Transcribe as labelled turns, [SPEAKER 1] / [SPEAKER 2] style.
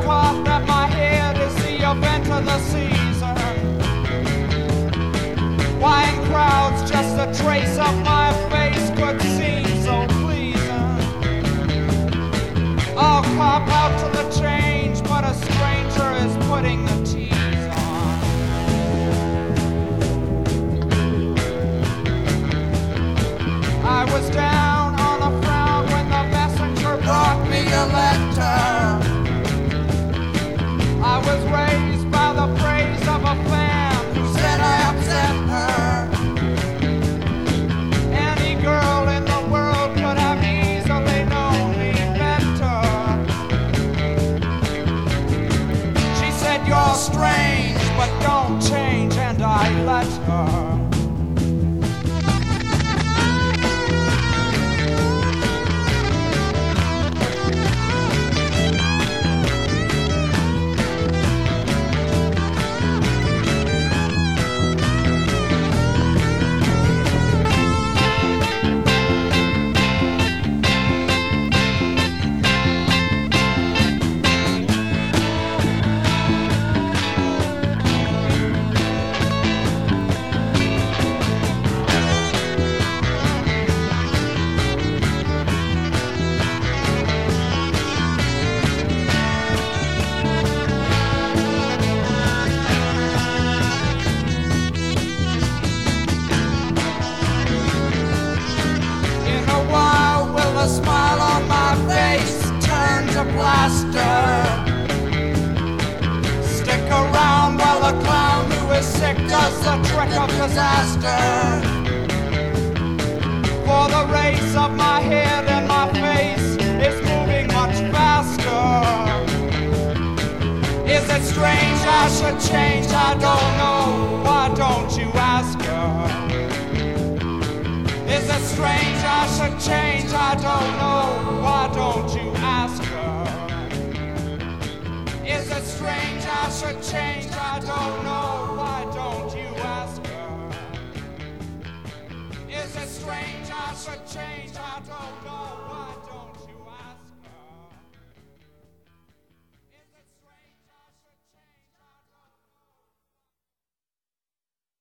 [SPEAKER 1] cloth at my head is the event of the season. Why in crowds just a trace of my face could seem so pleasing. I'll cop out to the change, but a stranger is putting the tease on. I was down on the frown when the messenger brought me a letter. I was raised by the praise of a fan who said I upset her. Any girl in the world could have easily known me better. She said, you're strange, but don't change, and I let her. A smile on my face turn to plaster. Stick around while the clown who is sick does the trick of disaster. For the race of my head and my face is moving much faster. Is it strange I should change? I don't know. Why don't you ask her? Is it strange I should change? I don't know. Why don't you ask her? Is it strange I should change? I don't know. Why don't you ask her? Is it strange I should change? I don't know. Why